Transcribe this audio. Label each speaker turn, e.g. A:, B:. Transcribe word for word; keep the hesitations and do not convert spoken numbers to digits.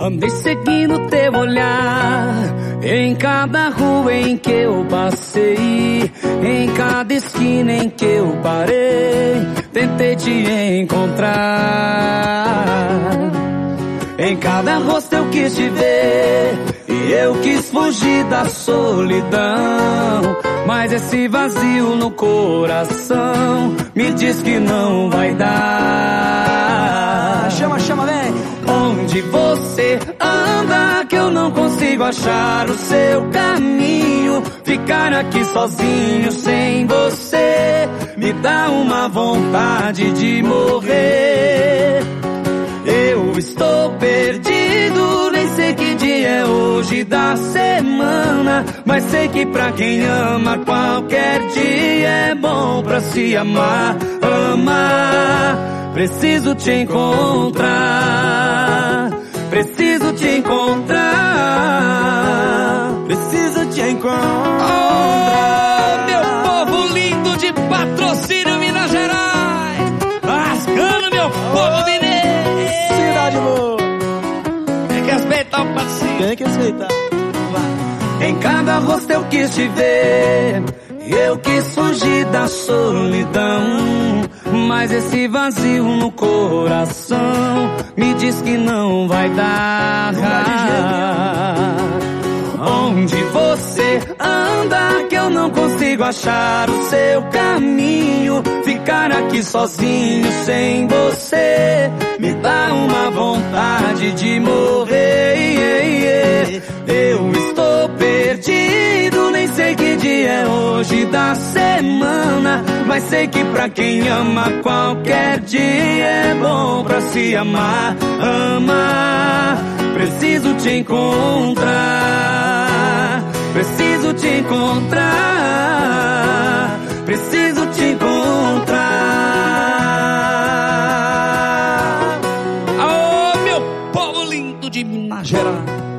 A: Andei seguindo teu olhar em cada rua em que eu passei, em cada esquina em que eu parei, tentei te encontrar. Em cada rosto eu quis te ver e eu quis fugir da solidão, mas esse vazio no coração me diz que não vai dar.
B: Chama, chama, vem!
A: Onde você anda que eu não consigo achar o seu caminho? Ficar aqui sozinho sem você me dá uma vontade de morrer. Eu estou perdido, nem sei que dia é hoje da semana, mas sei que pra quem ama qualquer dia é bom pra se amar. Amar, preciso te encontrar, preciso te encontrar, preciso te encontrar.
C: Oh, meu povo lindo de Patrocínio, Minas Gerais, lascando meu povo mineiro.
B: Cidade boa.
C: Tem que respeitar o parceiro.
B: Tem que respeitar.
A: Em cada rosto eu quis te ver, eu quis fugir da solidão, mas esse vazio no coração me diz que não vai dar. Onde você anda que eu não consigo achar o seu caminho? Ficar aqui sozinho sem você me dá uma vontade de morrer. Eu estou perdido, nem sei que dia é hoje da semana, mas sei que pra quem ama qualquer dia é bom pra se amar. Amar, preciso te encontrar, preciso te encontrar, preciso te encontrar.
C: Oh, meu povo lindo de Minas Gerais,